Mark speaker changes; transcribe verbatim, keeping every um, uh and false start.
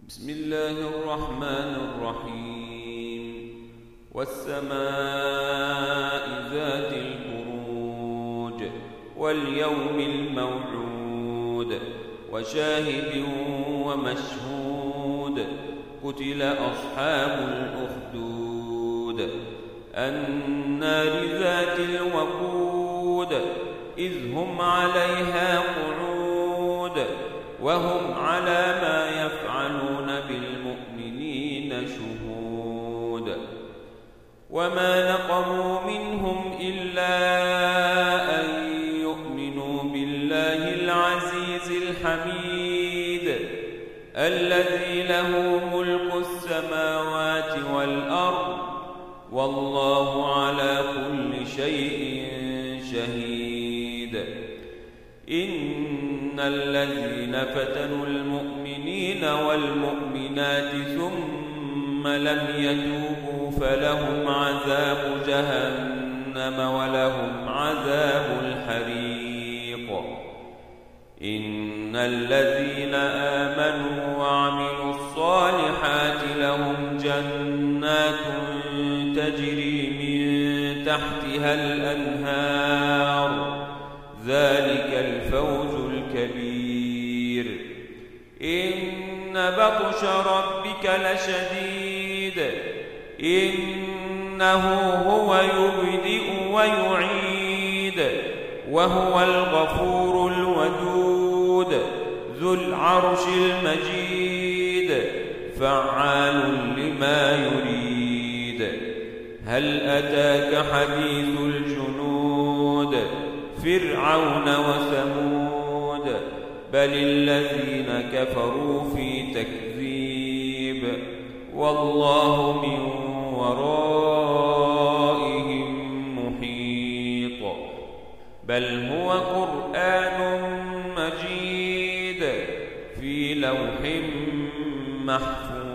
Speaker 1: بسم الله الرحمن الرحيم والسماء ذات البروج واليوم الموعود وشاهد ومشهود قتل أصحاب الأخدود النار ذات الوقود إذ هم عليها قعود وهم على ما يفعلون بالمؤمنين شهود وما نقموا منهم إلا أن يؤمنوا بالله العزيز الحميد الذي له ملك السماوات والأرض والله على كل شيء شهيد إن الذين فتنوا المؤمنين والمؤمنات ثم لم يتوبوا فلهم عذاب جهنم ولهم عذاب الحريق إن الذين آمنوا وعملوا الصالحات لهم جنات تجري من تحتها الأنهار ذلك الفوز الكبير إن بطش ربك لشديد إنه هو يبدئ ويعيد وهو الغفور الودود ذو العرش المجيد فعال لما يريد هل أتاك حديث الجنود فرعون وثمود بل الذين كفروا في تكذيب والله من ورائهم محيط بل هو قرآن مجيد في لوح محفوظ.